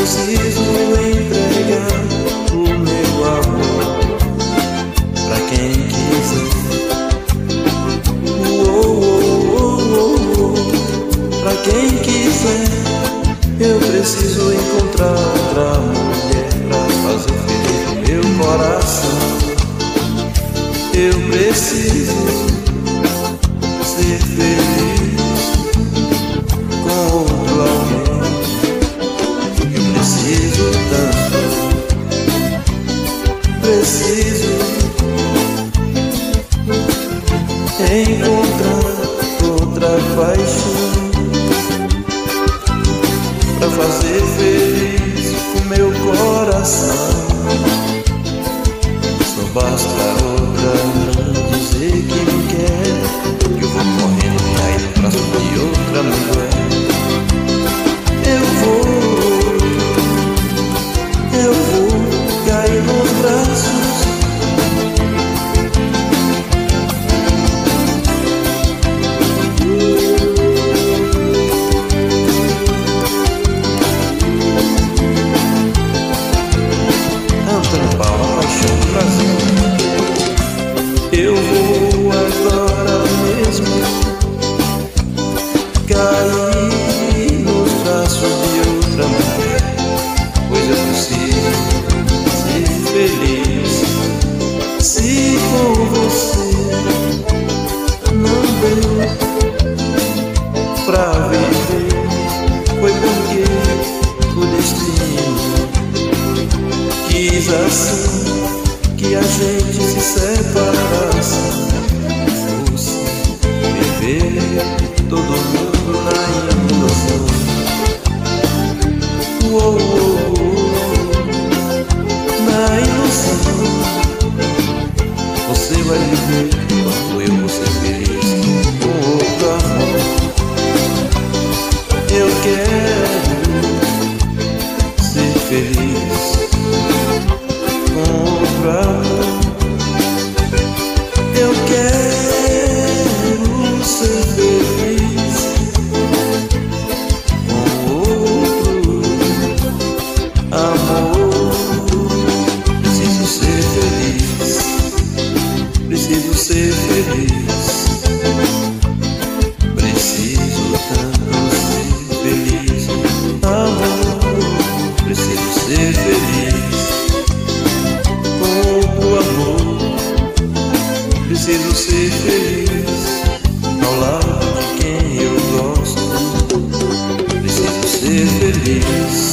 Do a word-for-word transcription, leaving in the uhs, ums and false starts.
preciso entregar o meu amor pra quem quiser. Oh, oh, oh, oh, oh. Pra quem quiser. Eu preciso encontrar outra mulher pra fazer feliz o meu coração. Eu preciso ser feliz com outro alguém. Eu preciso tanto, preciso encontrar outra paixão pra fazer feliz o meu coração. Só basta outra dizer que me quer, que eu vou correndo e cair no braço de outra mulher. Eu vou, eu vou cair nos braços Antônio Paulo, a paixão do Brasil. Eu vou agora mesmo cair nos braços de outra mulher, pois eu preciso ser feliz. Se com você não deu pra viver, foi porque o destino quis assim que a gente se separasse. Fosse viver todo mundo na ilusão. Oh, oh, oh, na ilusão. Você vai viver quando eu vou ser feliz com outro amor. Eu quero ser feliz com outro amor. Eu quero ser feliz com outro amor. Preciso ser feliz, preciso ser feliz, preciso tanto ser feliz, amor. Preciso ser feliz com o amor. Preciso ser feliz ao lado de quem eu gosto. Preciso ser feliz.